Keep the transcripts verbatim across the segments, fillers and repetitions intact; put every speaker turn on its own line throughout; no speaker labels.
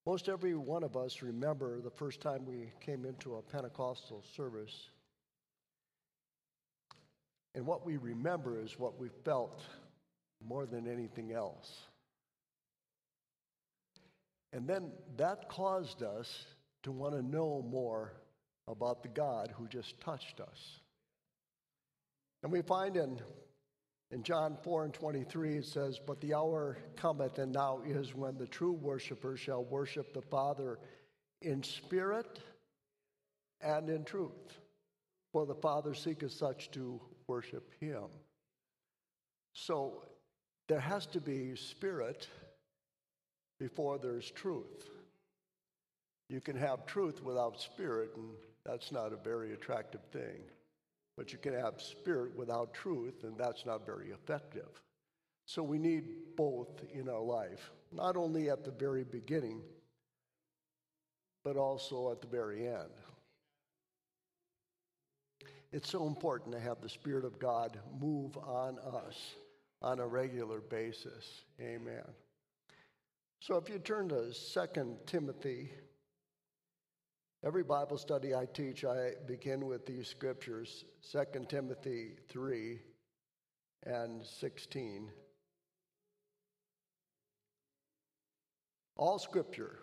Most every one of us remember the first time we came into a Pentecostal service. And what we remember is what we felt more than anything else. And then that caused us to want to know more about the God who just touched us. And we find in, in John four and twenty-three, it says, "But the hour cometh, and now is, when the true worshipers shall worship the Father in spirit and in truth. For the Father seeketh such to worship him." So there has to be spirit before there's truth. You can have truth without spirit, and that's not a very attractive thing. But you can have spirit without truth, and that's not very effective. So we need both in our life, not only at the very beginning, but also at the very end. It's so important to have the Spirit of God move on us on a regular basis. Amen. So if you turn to Second Timothy, every Bible study I teach, I begin with these scriptures, Second Timothy three and sixteen. All scripture,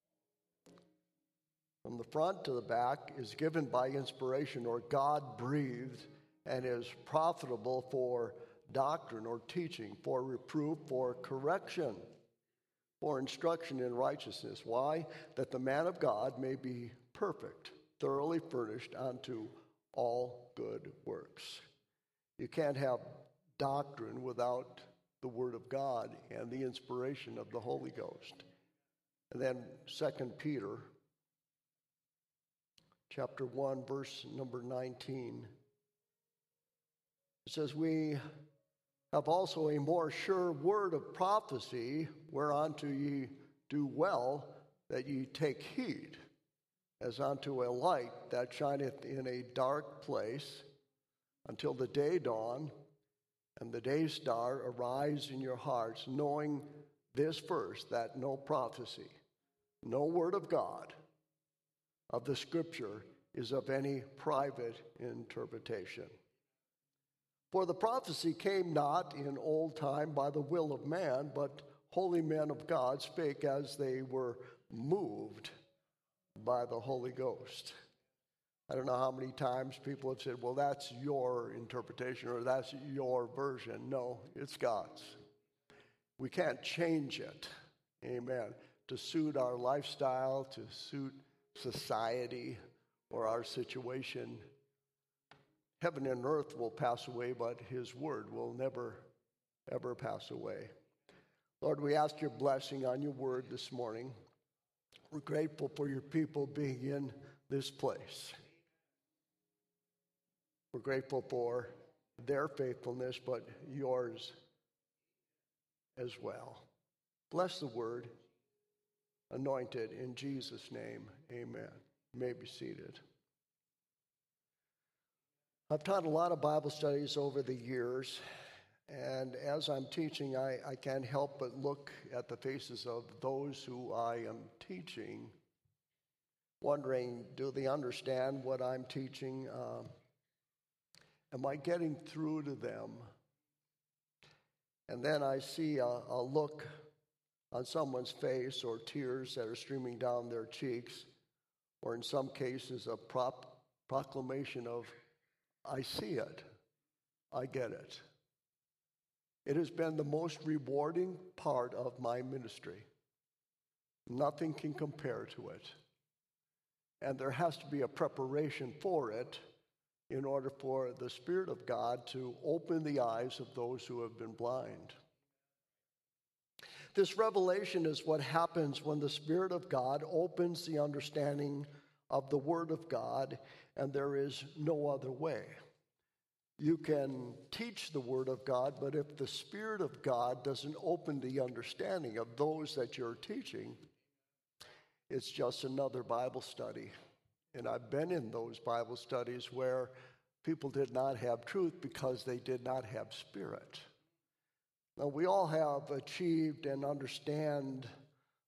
from the front to the back, is given by inspiration or God-breathed and is profitable for doctrine or teaching, for reproof, for correction, for instruction in righteousness. Why? That the man of God may be perfect, thoroughly furnished unto all good works. You can't have doctrine without the Word of God and the inspiration of the Holy Ghost. And then Second Peter chapter one, verse number nineteen. It says, "We have also a more sure word of prophecy, whereunto ye do well that ye take heed, as unto a light that shineth in a dark place, until the day dawn, and the day star arise in your hearts, knowing this first, that no prophecy, no word of God, of the Scripture, is of any private interpretation. For the prophecy came not in old time by the will of man, but holy men of God spake as they were moved by the Holy Ghost." I don't know how many times people have said, well, that's your interpretation or that's your version. No, it's God's. We can't change it, amen, to suit our lifestyle, to suit society or our situation. Heaven and earth will pass away, but his word will never, ever pass away. Lord, we ask your blessing on your word this morning. We're grateful for your people being in this place. We're grateful for their faithfulness, but yours as well. Bless the word, anointed in Jesus' name. Amen. You may be seated. I've taught a lot of Bible studies over the years, and as I'm teaching, I, I can't help but look at the faces of those who I am teaching, wondering, do they understand what I'm teaching? Uh, am I getting through to them? And then I see a, a look on someone's face, or tears that are streaming down their cheeks, or in some cases a prop, proclamation of, I see it, I get it. It has been the most rewarding part of my ministry. Nothing can compare to it. And there has to be a preparation for it in order for the Spirit of God to open the eyes of those who have been blind. This revelation is what happens when the Spirit of God opens the understanding of the Word of God, and there is no other way. You can teach the Word of God, but if the Spirit of God doesn't open the understanding of those that you're teaching, it's just another Bible study. And I've been in those Bible studies where people did not have truth because they did not have Spirit. Now, we all have achieved and understand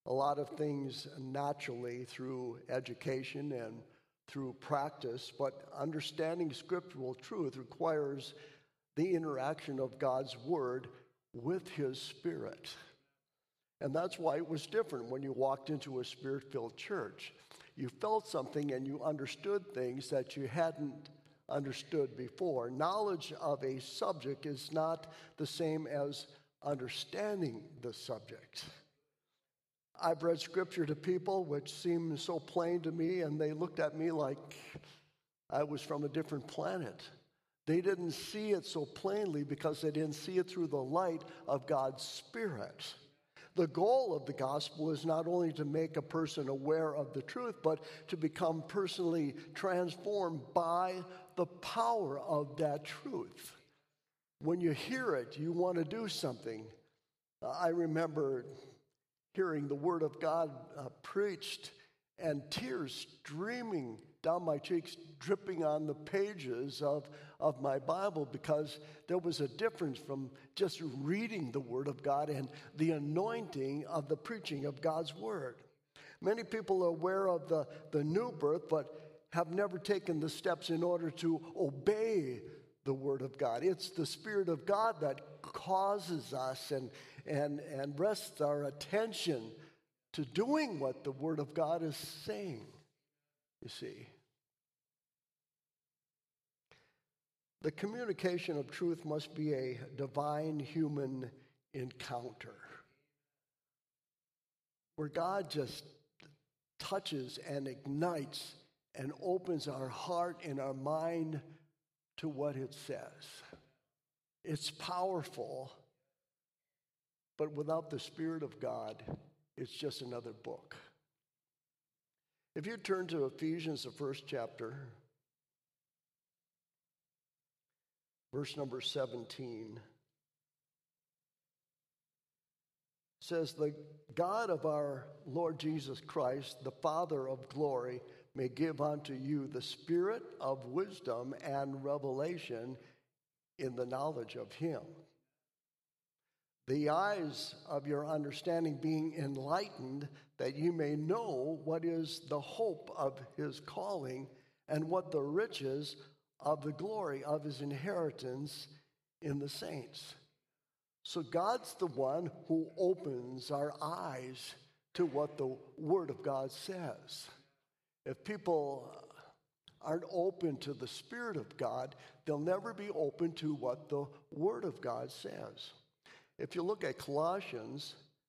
a lot of things naturally through education and through practice, but understanding scriptural truth requires the interaction of God's Word with His Spirit. And that's why it was different when you walked into a Spirit-filled church. You felt something and you understood things that you hadn't understood before. Knowledge of a subject is not the same as understanding the subject. I've read scripture to people which seemed so plain to me, and they looked at me like I was from a different planet. They didn't see it so plainly because they didn't see it through the light of God's Spirit. The goal of the gospel is not only to make a person aware of the truth, but to become personally transformed by the power of that truth. When you hear it, you want to do something. Uh, I remember hearing the Word of God uh, preached and tears streaming down my cheeks, dripping on the pages of, of my Bible, because there was a difference from just reading the Word of God and the anointing of the preaching of God's Word. Many people are aware of the, the new birth, but have never taken the steps in order to obey the Word of God. It's the Spirit of God that causes us and, and, and rests our attention to doing what the Word of God is saying, you see. The communication of truth must be a divine human encounter where God just touches and ignites and opens our heart and our mind to what it says. It's powerful, but without the Spirit of God, it's just another book. If you turn to Ephesians, the first chapter, verse number seventeen, says, "The God of our Lord Jesus Christ, the Father of glory, may give unto you the spirit of wisdom and revelation in the knowledge of Him. The eyes of your understanding being enlightened, that you may know what is the hope of His calling and what the riches of the glory of His inheritance in the saints." So God's the one who opens our eyes to what the Word of God says. If people aren't open to the Spirit of God, they'll never be open to what the Word of God says. If you look at Colossians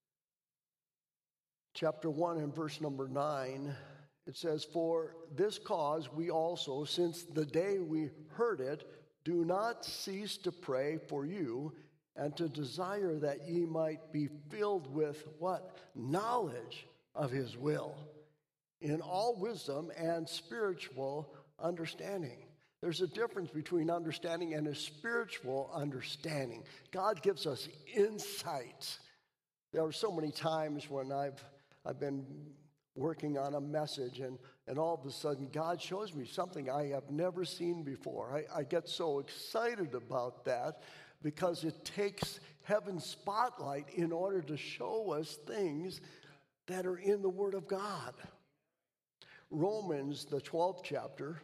chapter one and verse number nine, it says, "For this cause we also, since the day we heard it, do not cease to pray for you and to desire that ye might be filled with" what? Knowledge of His will, in all wisdom and spiritual understanding. There's a difference between understanding and a spiritual understanding. God gives us insight. There are so many times when I've I've been working on a message, and, and all of a sudden God shows me something I have never seen before. I, I get so excited about that because it takes heaven's spotlight in order to show us things that are in the Word of God. Romans, the twelfth chapter,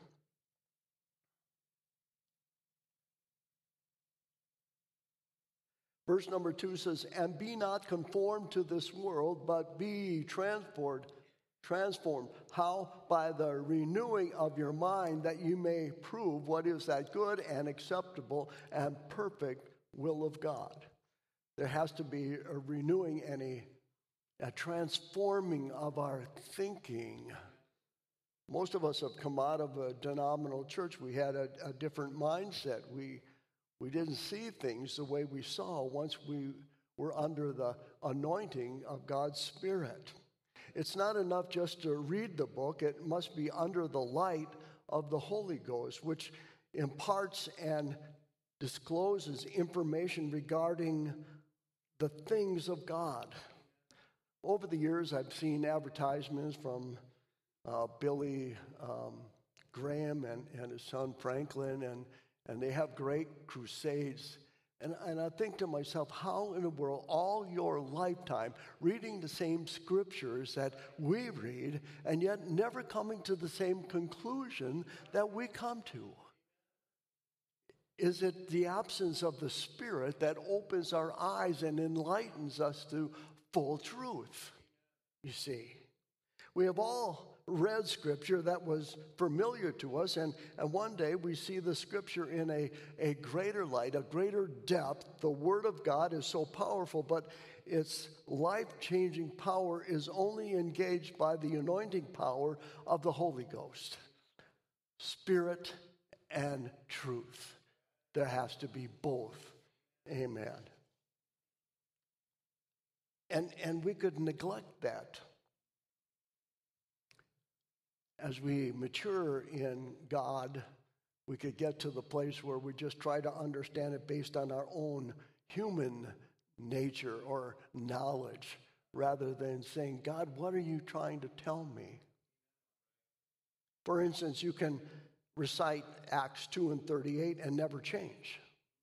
verse number two says, "And be not conformed to this world, but be transformed." Transformed. How? By the renewing of your mind, that you may prove what is that good and acceptable and perfect will of God. There has to be a renewing and a, a transforming of our thinking. Most of us have come out of a denominational church. We had a, a different mindset. We we didn't see things the way we saw once we were under the anointing of God's Spirit. It's not enough just to read the book. It must be under the light of the Holy Ghost, which imparts and discloses information regarding the things of God. Over the years, I've seen advertisements from uh, Billy um, Graham and, and his son Franklin, and, and they have great crusades. And, and I think to myself, how in the world, all your lifetime, reading the same scriptures that we read, and yet never coming to the same conclusion that we come to? Is it the absence of the Spirit that opens our eyes and enlightens us to full truth? You see, we have all read scripture that was familiar to us, and, and one day we see the scripture in a, a greater light, a greater depth. The Word of God is so powerful, but its life-changing power is only engaged by the anointing power of the Holy Ghost. Spirit and truth. There has to be both. Amen. And, and we could neglect that. As we mature in God, we could get to the place where we just try to understand it based on our own human nature or knowledge, rather than saying, God, what are you trying to tell me? For instance, you can recite Acts two and thirty-eight and never change.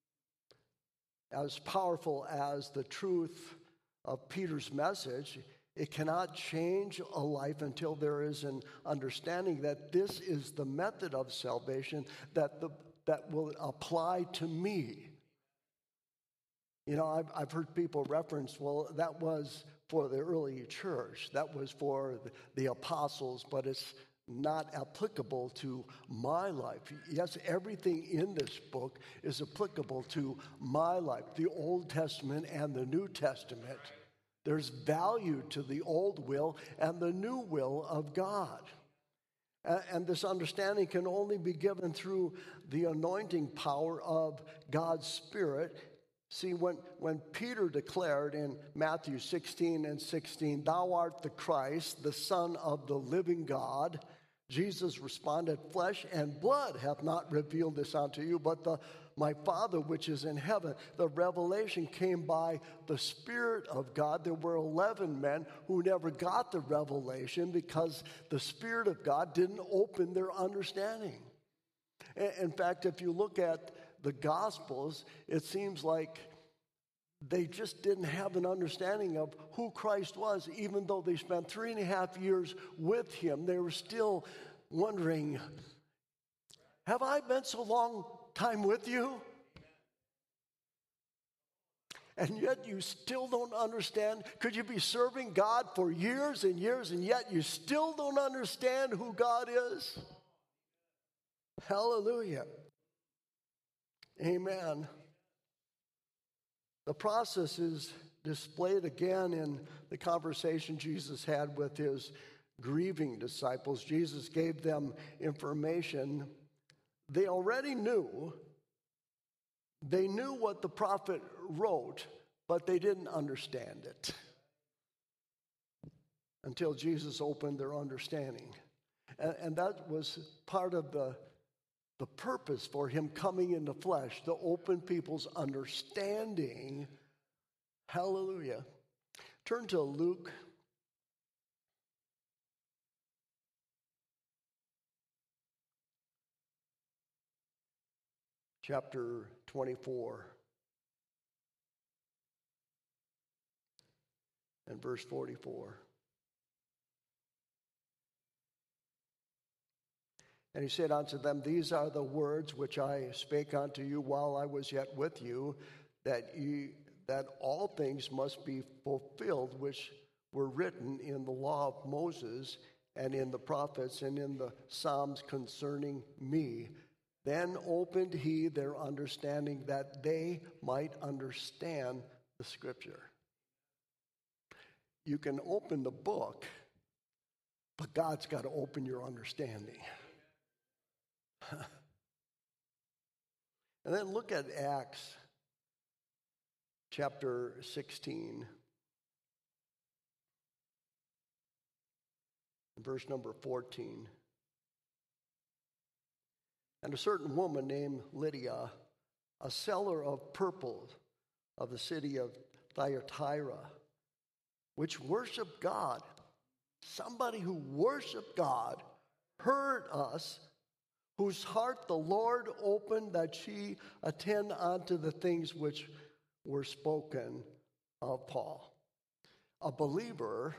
As powerful as the truth of Peter's message, it cannot change a life until there is an understanding that this is the method of salvation that the, that will apply to me. You know, I've, I've heard people reference, well, that was for the early church. That was for the, the apostles, but it's not applicable to my life. Yes, everything in this book is applicable to my life, the Old Testament and the New Testament. There's value to the old will and the new will of God. And this understanding can only be given through the anointing power of God's Spirit. See, when, when Peter declared in Matthew sixteen and sixteen, "Thou art the Christ, the Son of the living God," Jesus responded, "Flesh and blood hath not revealed this unto you, but the my Father which is in heaven." The revelation came by the Spirit of God. There were eleven men who never got the revelation because the Spirit of God didn't open their understanding. In fact, if you look at the Gospels, it seems like they just didn't have an understanding of who Christ was. Even though they spent three and a half years with him, they were still wondering, have I been so long time with you? And yet you still don't understand. Could you be serving God for years and years, and yet you still don't understand who God is? Hallelujah. Amen. The process is displayed again in the conversation Jesus had with his grieving disciples. Jesus gave them information they already knew. They knew what the prophet wrote, but they didn't understand it until Jesus opened their understanding. And, and that was part of the The purpose for him coming in the flesh, to open people's understanding. Hallelujah. Turn to Luke chapter twenty-four and verse forty-four. And he said unto them, "These are the words which I spake unto you while I was yet with you, that ye, that all things must be fulfilled which were written in the law of Moses and in the prophets and in the Psalms concerning me. Then opened he their understanding that they might understand the scripture." You can open the book, but God's got to open your understanding. And then look at Acts chapter sixteen, verse number fourteen. "And a certain woman named Lydia, a seller of purple of the city of Thyatira, which worshiped God," somebody who worshiped God, "heard us, whose heart the Lord opened that she attend unto the things which were spoken of Paul. A believer,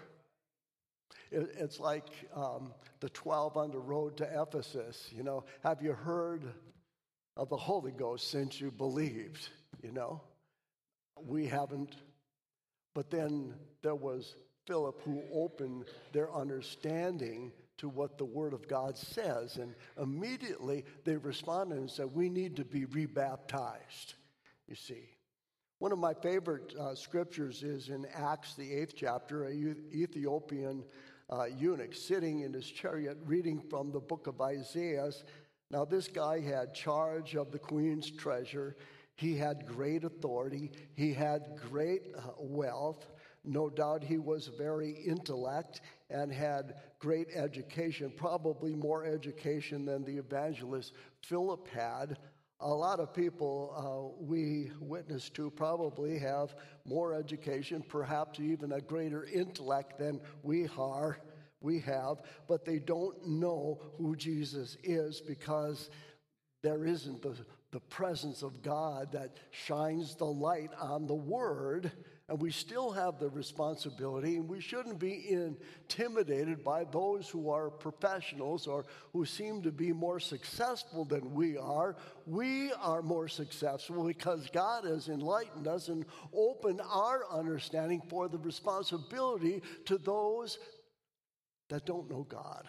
it, it's like um, the twelve on the road to Ephesus. You know, have you heard of the Holy Ghost since you believed? You know, we haven't. But then there was Philip who opened their understanding to what the Word of God says. And immediately they responded and said, we need to be rebaptized, you see. One of my favorite uh, scriptures is in Acts, the eighth chapter, a Ethiopian uh, eunuch sitting in his chariot reading from the book of Isaiah. Now this guy had charge of the queen's treasure. He had great authority. He had great uh, wealth. No doubt he was very intellect and had great education, probably more education than the evangelist Philip had. A lot of people uh, we witness to probably have more education, perhaps even a greater intellect than we are, we have, but they don't know who Jesus is because there isn't the, the presence of God that shines the light on the Word. And we still have the responsibility, and we shouldn't be intimidated by those who are professionals or who seem to be more successful than we are. We are more successful because God has enlightened us and opened our understanding for the responsibility to those that don't know God.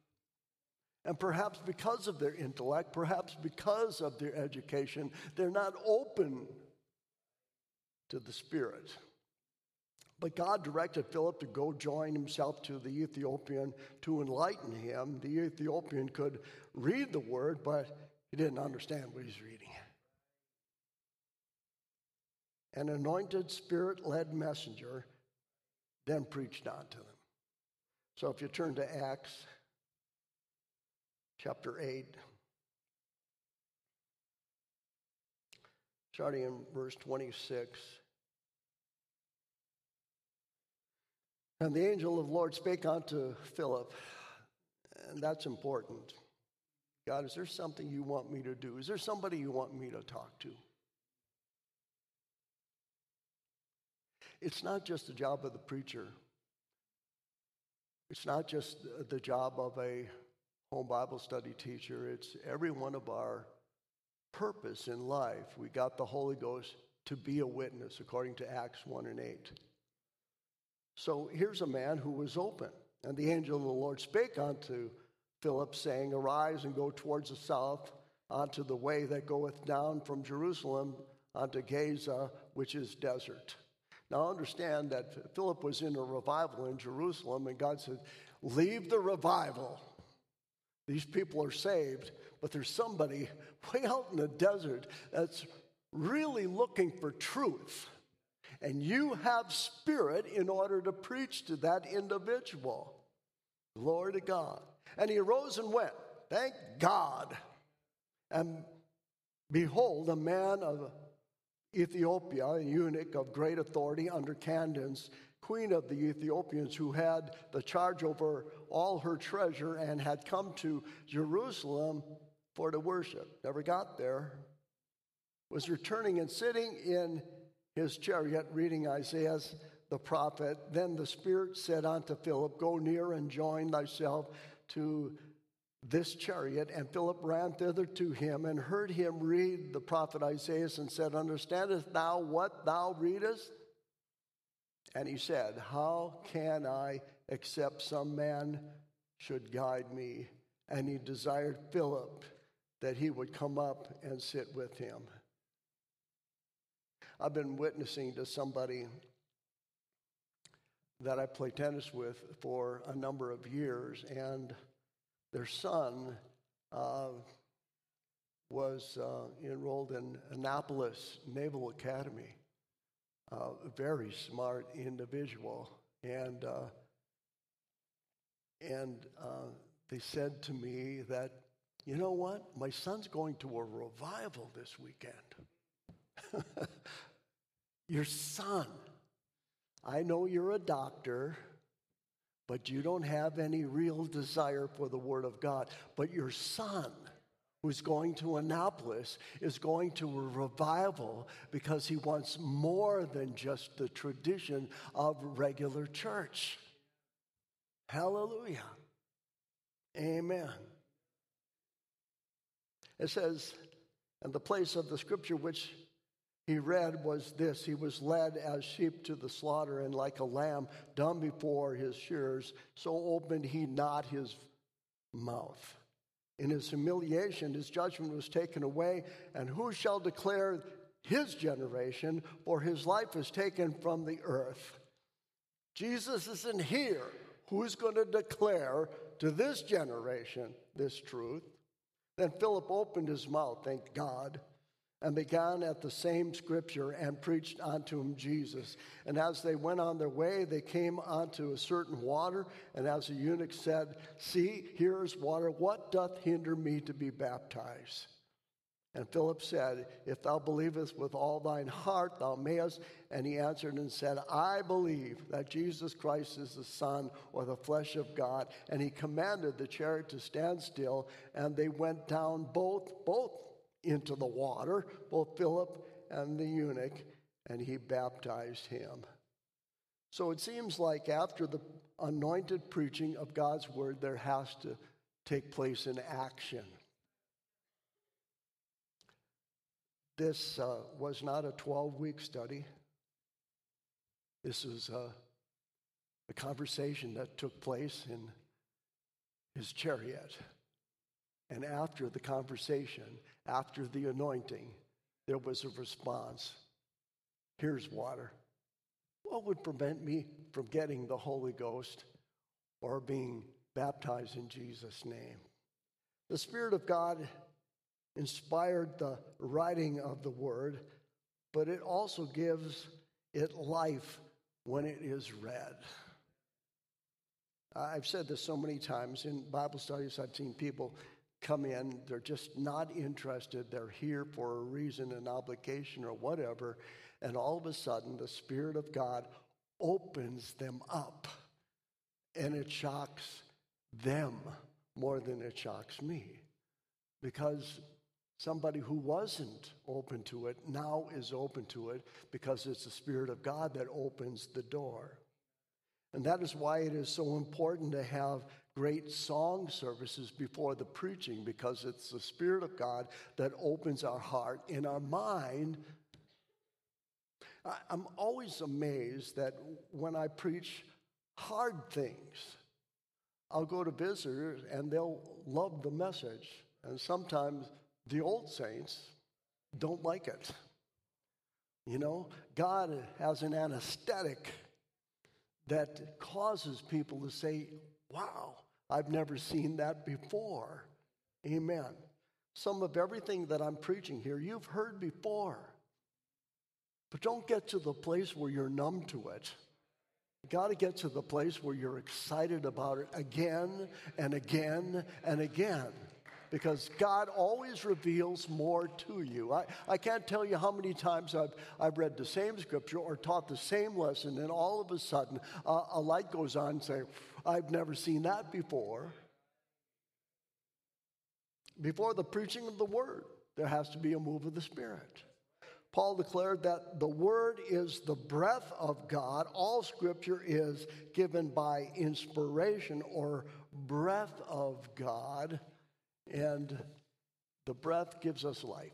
And perhaps because of their intellect, perhaps because of their education, they're not open to the Spirit. But God directed Philip to go join himself to the Ethiopian to enlighten him. The Ethiopian could read the word, but he didn't understand what he's reading. An anointed, Spirit-led messenger then preached on to them. So if you turn to Acts chapter eight, starting in verse twenty-six. And the angel of the Lord spake unto Philip, and that's important. God, is there something you want me to do? Is there somebody you want me to talk to? It's not just the job of the preacher. It's not just the job of a home Bible study teacher. It's every one of our purpose in life. We got the Holy Ghost to be a witness, according to Acts one and eight. So here's a man who was open. And the angel of the Lord spake unto Philip, saying, Arise and go towards the south, unto the way that goeth down from Jerusalem unto Gaza, which is desert. Now understand that Philip was in a revival in Jerusalem, and God said, leave the revival. These people are saved, but there's somebody way out in the desert that's really looking for truth. And you have Spirit in order to preach to that individual. Glory to God. And he arose and went. Thank God. And behold, a man of Ethiopia, a eunuch of great authority under Candace, queen of the Ethiopians, who had the charge over all her treasure and had come to Jerusalem for to worship. Never got there. Was returning and sitting in his chariot, reading Isaiah the prophet. Then the Spirit said unto Philip, Go near and join thyself to this chariot. And Philip ran thither to him and heard him read the prophet Isaiah and said, Understandest thou what thou readest? And he said, How can I, except some man should guide me? And he desired Philip that he would come up and sit with him. I've been witnessing to somebody that I play tennis with for a number of years, and their son uh, was uh, enrolled in Annapolis Naval Academy. Uh, a very smart individual, and uh, and uh, they said to me that, you know what, my son's going to a revival this weekend. Your son, I know you're a doctor, but you don't have any real desire for the Word of God. But your son who's going to Annapolis, is going to a revival because he wants more than just the tradition of regular church. Hallelujah. Amen. It says, and the place of the scripture which he read was this: he was led as sheep to the slaughter, and like a lamb dumb before his shearers, so opened he not his mouth. In his humiliation, his judgment was taken away, and who shall declare his generation? For his life is taken from the earth. Jesus isn't here. Who's going to declare to this generation this truth? Then Philip opened his mouth, thank God, and began at the same scripture and preached unto him Jesus. And as they went on their way, they came unto a certain water, and as the eunuch said, see, here is water, what doth hinder me to be baptized? And Philip said, if thou believest with all thine heart, thou mayest. And he answered and said, I believe that Jesus Christ is the Son, or the flesh of God. And he commanded the chariot to stand still, and they went down both, both into the water, both Philip and the eunuch, and he baptized him. So it seems like after the anointed preaching of God's word, there has to take place an action. This uh, was not a twelve-week study. This was uh, a conversation that took place in his chariot. And after the conversation, after the anointing, there was a response. Here's water. What would prevent me from getting the Holy Ghost or being baptized in Jesus' name? The Spirit of God inspired the writing of the word, but it also gives it life when it is read. I've said this so many times in Bible studies. I've seen people come in, they're just not interested, they're here for a reason, an obligation, or whatever, and all of a sudden the Spirit of God opens them up, and it shocks them more than it shocks me, because somebody who wasn't open to it now is open to it, because it's the Spirit of God that opens the door. And that is why it is so important to have great song services before the preaching, because it's the Spirit of God that opens our heart and our mind. I'm always amazed that when I preach hard things, I'll go to visitors and they'll love the message. And sometimes the old saints don't like it. You know, God has an anesthetic that causes people to say, wow, I've never seen that before. Amen. Some of everything that I'm preaching here, you've heard before. But don't get to the place where you're numb to it. You got to get to the place where you're excited about it again and again and again. Because God always reveals more to you. I, I can't tell you how many times I've, I've read the same scripture or taught the same lesson, and all of a sudden uh, a light goes on and say, I've never seen that before. Before the preaching of the word, there has to be a move of the Spirit. Paul declared that the word is the breath of God. All scripture is given by inspiration or breath of God. And the breath gives us life.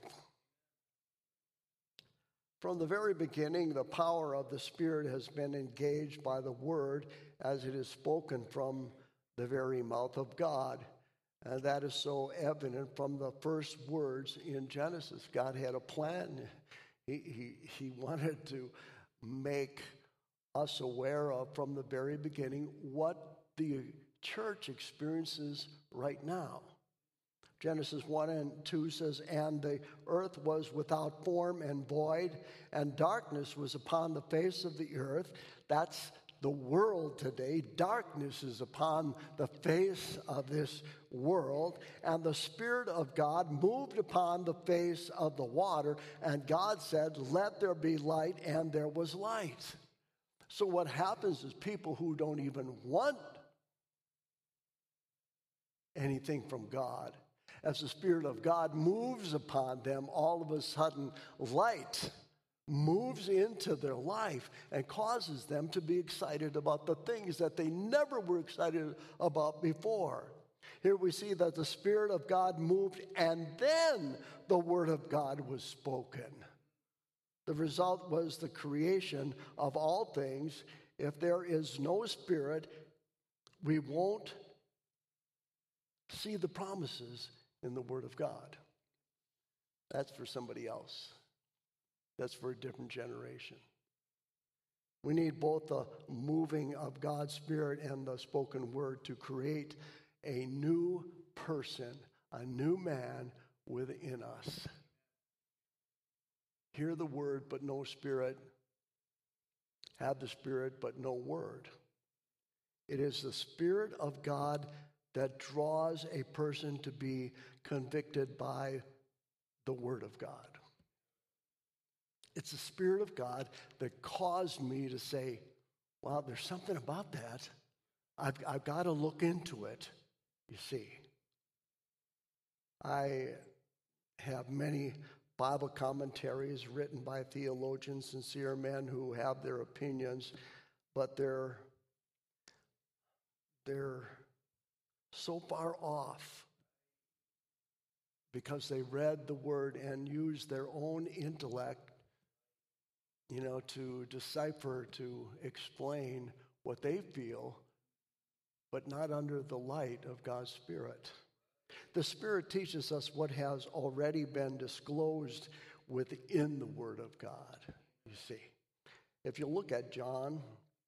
From the very beginning, the power of the Spirit has been engaged by the Word as it is spoken from the very mouth of God. And that is so evident from the first words in Genesis. God had a plan. He, he, he wanted to make us aware of, from the very beginning, what the church experiences right now. Genesis one and two says, and the earth was without form and void, and darkness was upon the face of the earth. That's the world today. Darkness is upon the face of this world, and the Spirit of God moved upon the face of the water, and God said, let there be light, and there was light. So what happens is people who don't even want anything from God as the Spirit of God moves upon them, all of a sudden light moves into their life and causes them to be excited about the things that they never were excited about before. Here we see that the Spirit of God moved, and then the Word of God was spoken. The result was the creation of all things. If there is no Spirit, we won't see the promises in the Word of God. That's for somebody else. That's for a different generation. We need both the moving of God's Spirit and the spoken word to create a new person, a new man within us. Hear the word, but no Spirit. Have the Spirit, but no word. It is the Spirit of God that draws a person to be convicted by the Word of God. It's the Spirit of God that caused me to say, wow, there's something about that. I've, I've got to look into it, you see. I have many Bible commentaries written by theologians, sincere men who have their opinions, but they're, they're so far off because they read the Word and used their own intellect, you know, to decipher, to explain what they feel, but not under the light of God's Spirit. The Spirit teaches us what has already been disclosed within the Word of God, you see. If you look at John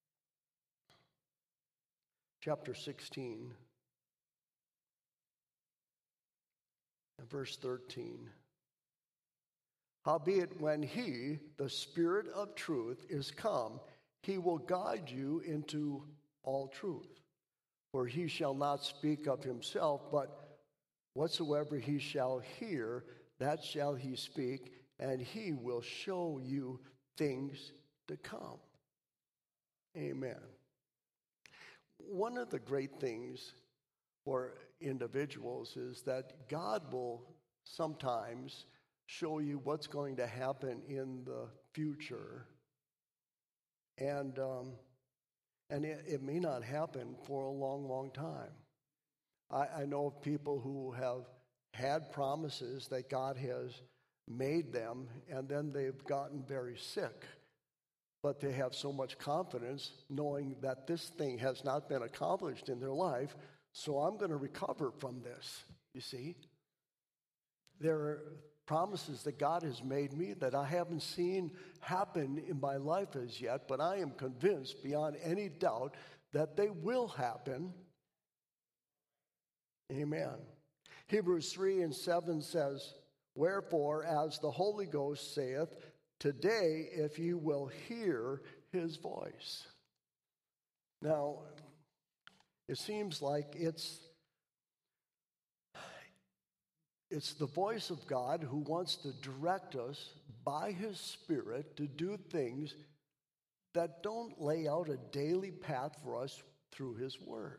chapter sixteen and verse thirteen. Howbeit, when he, the Spirit of truth, is come, he will guide you into all truth. For he shall not speak of himself, but whatsoever he shall hear, that shall he speak, and he will show you things to come. Amen. One of the great things for individuals is that God will sometimes show you what's going to happen in the future, and um, and it, it may not happen for a long, long time. I, I know of people who have had promises that God has made them, and then they've gotten very sick, but they have so much confidence knowing that this thing has not been accomplished in their life, so I'm going to recover from this, you see. There are promises that God has made me that I haven't seen happen in my life as yet, but I am convinced beyond any doubt that they will happen. Amen. Hebrews three and seven says, wherefore, as the Holy Ghost saith, today, if you will hear his voice. Now, it seems like it's It's the voice of God who wants to direct us by his Spirit to do things that don't lay out a daily path for us through his word.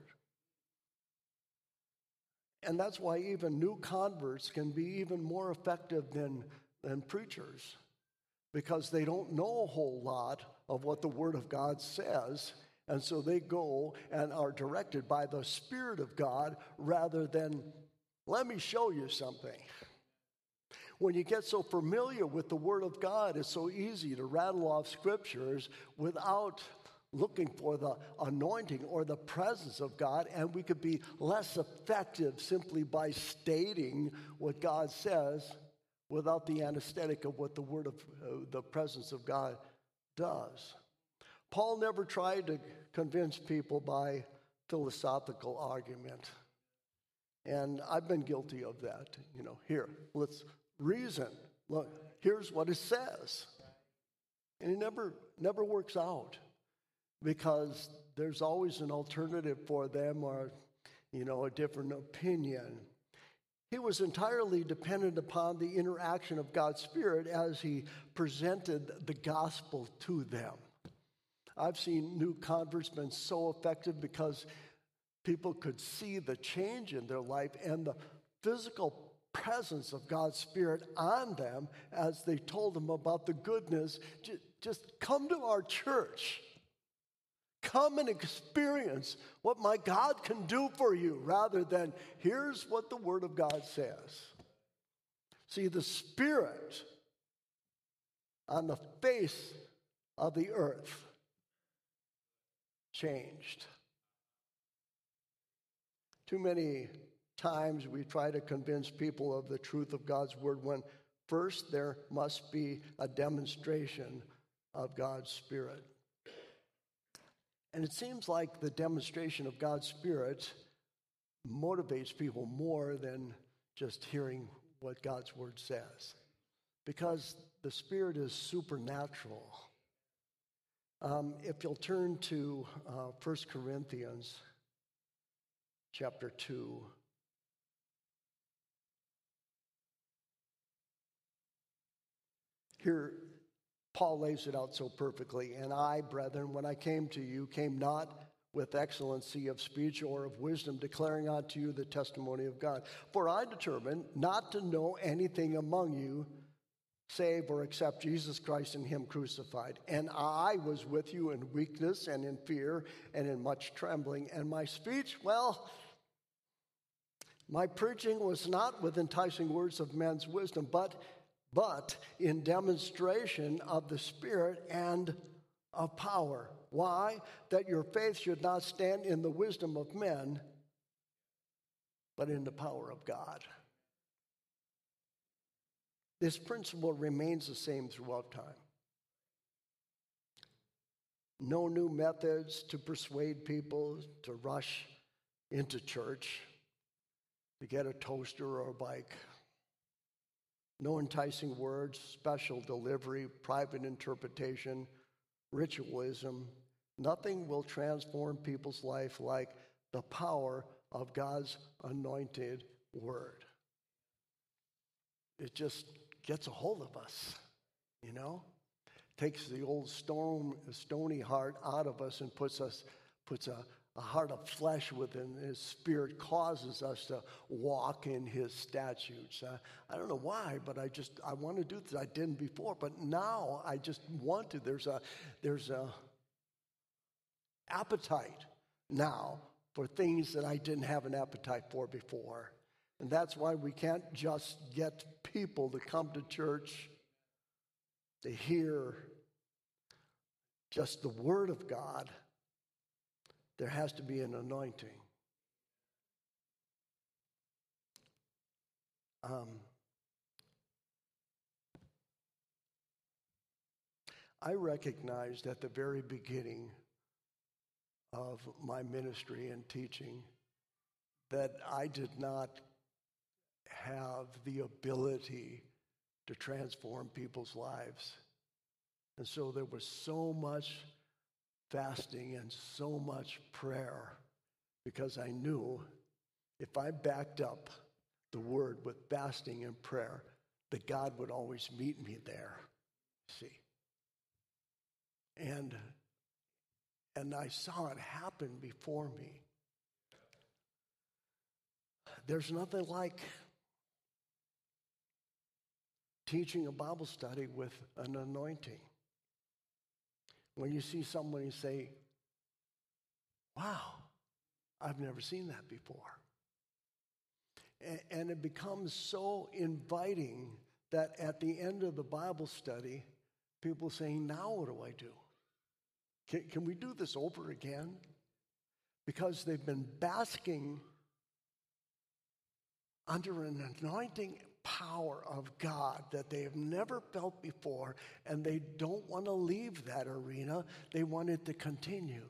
And that's why even new converts can be even more effective than, than preachers, because they don't know a whole lot of what the Word of God says, and so they go and are directed by the Spirit of God rather than, let me show you something. When you get so familiar with the Word of God, it's so easy to rattle off scriptures without looking for the anointing or the presence of God, and we could be less effective simply by stating what God says without the anesthetic of what the word of uh, the presence of God does. Paul never tried to convince people by philosophical argument, and I've been guilty of that. You know, here, let's reason. Look, here's what it says, and it never never works out, because there's always an alternative for them, or, you know, a different opinion. He was entirely dependent upon the interaction of God's Spirit as he presented the gospel to them. I've seen new converts been so effective because people could see the change in their life, and the physical presence of God's Spirit on them as they told them about the goodness. Just come to our church. Come and experience what my God can do for you, rather than here's what the Word of God says. See, the Spirit on the face of the earth changed. Too many times we try to convince people of the truth of God's Word when first there must be a demonstration of God's Spirit. And it seems like the demonstration of God's Spirit motivates people more than just hearing what God's Word says, because the Spirit is supernatural. Um, if you'll turn to uh, First Corinthians chapter two. Here, Paul lays it out so perfectly. And I, brethren, when I came to you, came not with excellency of speech or of wisdom, declaring unto you the testimony of God. For I determined not to know anything among you save or except Jesus Christ and him crucified. And I was with you in weakness and in fear and in much trembling. And my speech, well, my preaching was not with enticing words of men's wisdom, but but in demonstration of the Spirit and of power. Why? That your faith should not stand in the wisdom of men, but in the power of God. This principle remains the same throughout time. No new methods to persuade people to rush into church to get a toaster or a bike. No enticing words, special delivery, private interpretation, ritualism. Nothing will transform people's life like the power of God's anointed word. It just gets a hold of us, you know? Takes the old stone, stony heart out of us and puts us, puts a A heart of flesh within. His Spirit causes us to walk in his statutes. Uh, I don't know why, but I just, I want to do this. I didn't before, but now I just want to. There's a, there's a appetite now for things that I didn't have an appetite for before. And that's why we can't just get people to come to church to hear just the Word of God. There has to be an anointing. Um, I recognized at the very beginning of my ministry and teaching that I did not have the ability to transform people's lives. And so there was so much fasting and so much prayer, because I knew if I backed up the word with fasting and prayer, that God would always meet me there. See? And, and I saw it happen before me. There's nothing like teaching a Bible study with an anointing. When you see someone, you say, wow, I've never seen that before. And it becomes so inviting that at the end of the Bible study, people saying, now what do I do? Can, can we do this over again? Because they've been basking under an anointing power of God that they have never felt before, and they don't want to leave that arena. They want it to continue.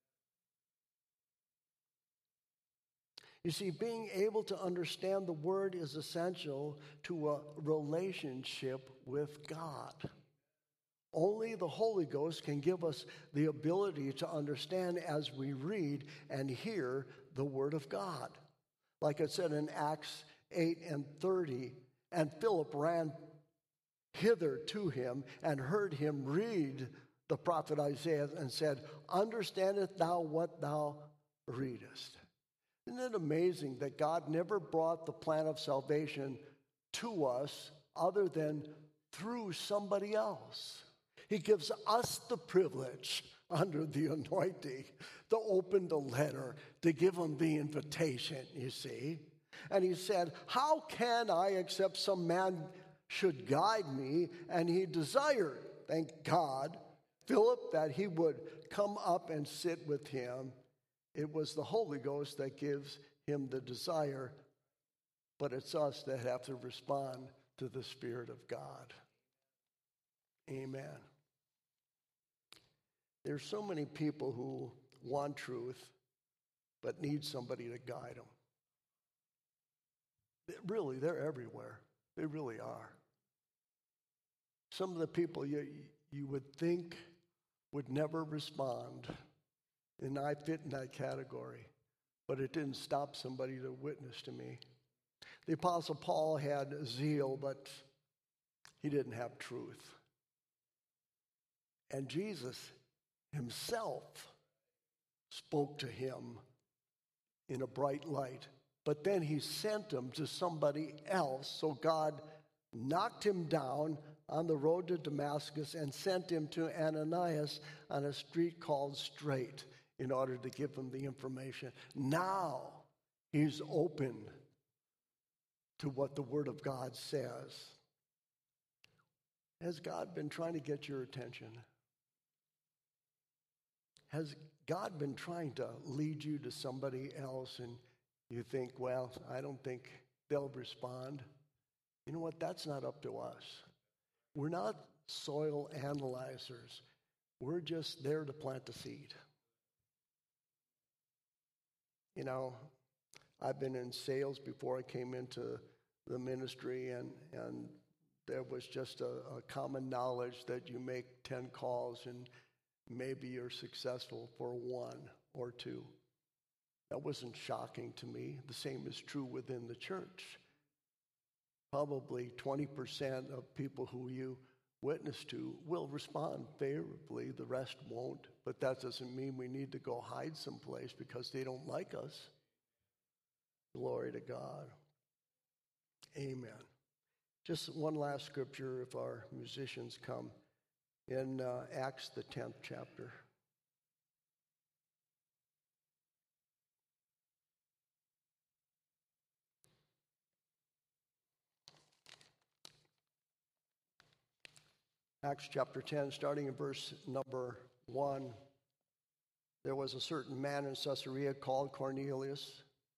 You see, being able to understand the Word is essential to a relationship with God. Only the Holy Ghost can give us the ability to understand as we read and hear the Word of God. Like it said in Acts eight and thirty, and Philip ran hither to him and heard him read the prophet Isaiah and said, understandest thou what thou readest? Isn't it amazing that God never brought the plan of salvation to us other than through somebody else. He gives us the privilege under the anointing to open the letter, to give him the invitation, you see. And he said, how can I, except some man should guide me? And he desired, thank God, Philip, that he would come up and sit with him. It was the Holy Ghost that gives him the desire, but it's us that have to respond to the Spirit of God. Amen. There's so many people who want truth, but need somebody to guide them. Really, they're everywhere. They really are. Some of the people you, you would think would never respond, and I fit in that category, but it didn't stop somebody to witness to me. The Apostle Paul had zeal, but he didn't have truth. And Jesus himself spoke to him in a bright light, but then he sent him to somebody else. So God knocked him down on the road to Damascus and sent him to Ananias on a street called Straight in order to give him the information. Now he's open to what the Word of God says. Has God been trying to get your attention? Has God been trying to lead you to somebody else and you think, well, I don't think they'll respond? You know what? That's not up to us. We're not soil analyzers. We're just there to plant the seed. You know, I've been in sales before I came into the ministry, and, and there was just a, a common knowledge that you make ten calls and maybe you're successful for one or two. That wasn't shocking to me. The same is true within the church. Probably twenty percent of people who you witness to will respond favorably. The rest won't. But that doesn't mean we need to go hide someplace because they don't like us. Glory to God. Amen. Just one last scripture if our musicians come. In uh, Acts, the tenth chapter. Acts chapter ten, starting in verse number one. There was a certain man in Caesarea called Cornelius,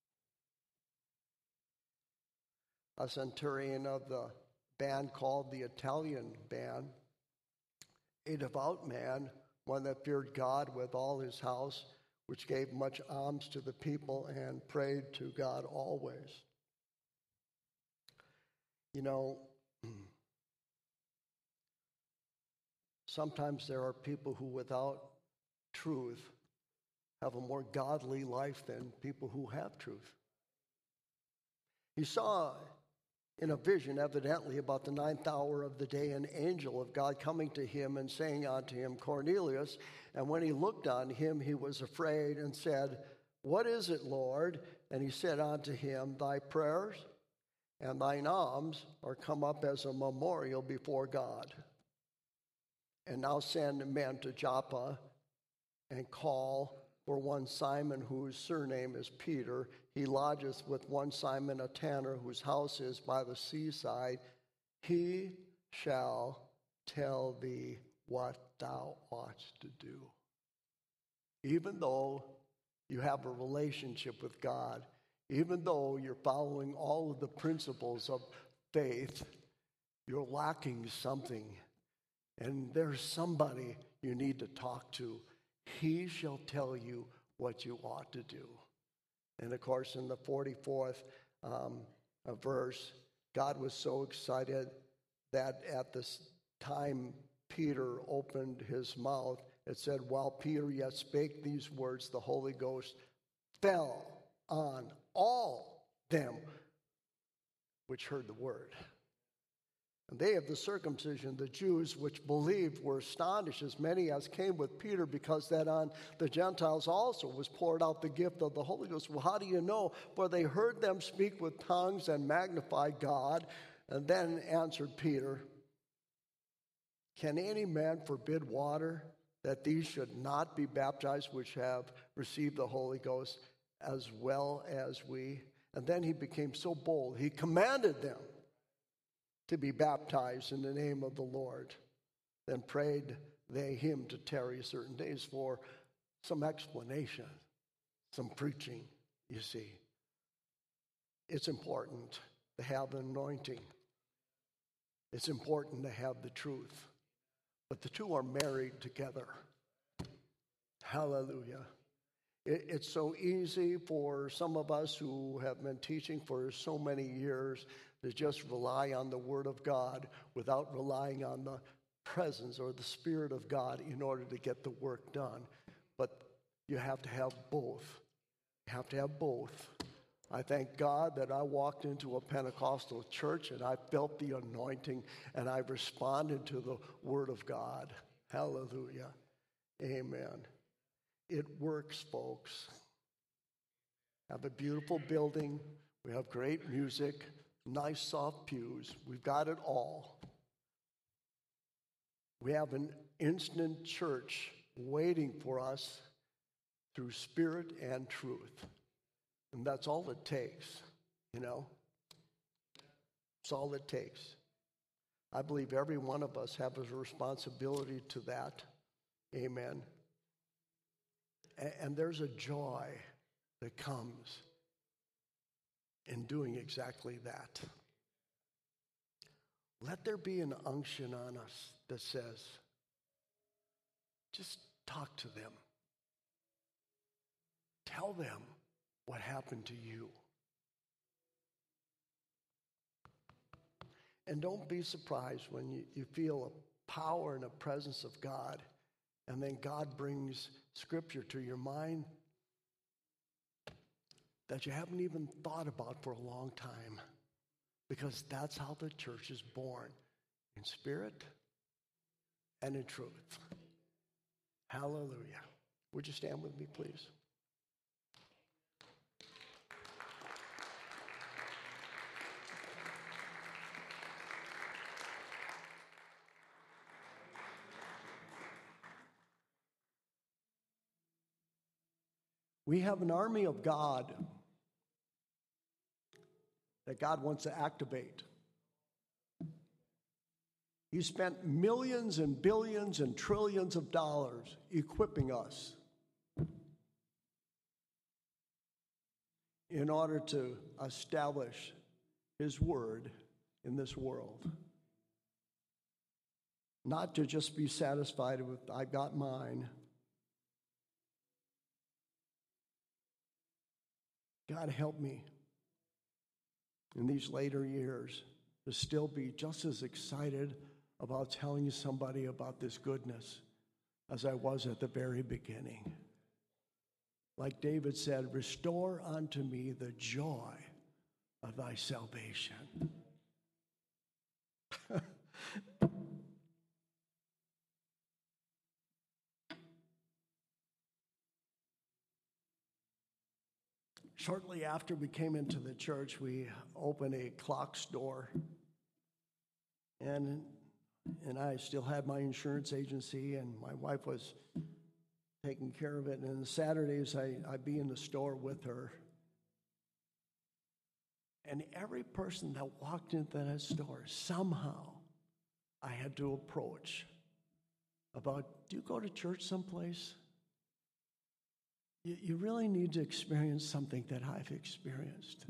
a centurion of the band called the Italian band, a devout man, one that feared God with all his house, which gave much alms to the people and prayed to God always. You know, sometimes there are people who, without truth, have a more godly life than people who have truth. He saw in a vision, evidently about the ninth hour of the day, an angel of God coming to him and saying unto him, Cornelius. And when he looked on him, he was afraid and said, What is it, Lord? And he said unto him, Thy prayers and thine alms are come up as a memorial before God. And now send men to Joppa and call for one Simon, whose surname is Peter. He lodgeth with one Simon, a tanner, whose house is by the seaside. He shall tell thee what thou oughtest to do. Even though you have a relationship with God, even though you're following all of the principles of faith, you're lacking something. And there's somebody you need to talk to. He shall tell you what you ought to do. And of course, in the forty-fourth um, verse, God was so excited that at this time Peter opened his mouth. It said, while Peter yet spake these words, the Holy Ghost fell on all them which heard the word. And they of the circumcision, the Jews which believed, were astonished, as many as came with Peter, because that on the Gentiles also was poured out the gift of the Holy Ghost. Well, how do you know? For they heard them speak with tongues and magnify God. And then answered Peter, can any man forbid water that these should not be baptized which have received the Holy Ghost as well as we? And then he became so bold, he commanded them to be baptized in the name of the Lord. Then prayed they him to tarry certain days for some explanation, some preaching, you see. It's important to have the anointing. It's important to have the truth. But the two are married together. Hallelujah. It, it's so easy for some of us who have been teaching for so many years to just rely on the Word of God without relying on the presence or the Spirit of God in order to get the work done. But you have to have both. You have to have both. I thank God that I walked into a Pentecostal church and I felt the anointing and I responded to the Word of God. Hallelujah. Amen. It works, folks. Have a beautiful building. We have great music, nice soft pews. We've got it all. We have an instant church waiting for us through spirit and truth. And that's all it takes, you know. It's all it takes. I believe every one of us have a responsibility to that. Amen. And there's a joy that comes in doing exactly that. Let there be an unction on us that says, just talk to them. Tell them what happened to you. And don't be surprised when you, you feel a power and a presence of God, and then God brings scripture to your mind that you haven't even thought about for a long time, because that's how the church is born, in spirit and in truth. Hallelujah. Would you stand with me, please? We have an army of God that God wants to activate. He spent millions and billions and trillions of dollars equipping us in order to establish His word in this world. Not to just be satisfied with, I got mine. God help me in these later years to still be just as excited about telling somebody about this goodness as I was at the very beginning. Like David said, restore unto me the joy of thy salvation. Shortly after we came into the church, we opened a clock store. And, and I still had my insurance agency, and my wife was taking care of it. And on Saturdays, I, I'd be in the store with her. And every person that walked into that store, somehow I had to approach about, do you go to church someplace? You, you really need to experience something that I've experienced.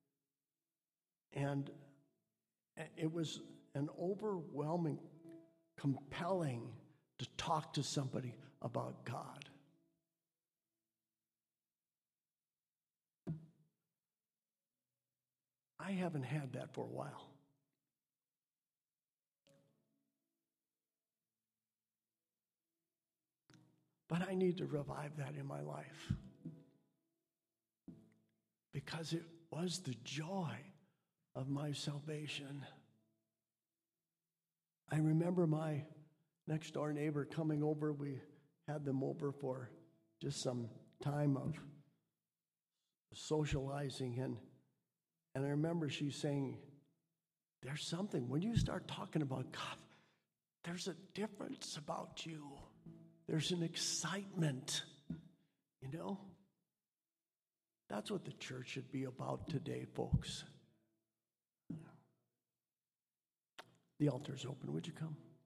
And it was an overwhelming, compelling to talk to somebody about God. I haven't had that for a while. But I need to revive that in my life, because it was the joy of my salvation. I remember my next door neighbor coming over. We had them over for just some time of socializing, and and I remember she saying, there's something. When you start talking about God, there's a difference about you. There's an excitement, you know? That's what the church should be about today, folks. The altar's open. Would you come?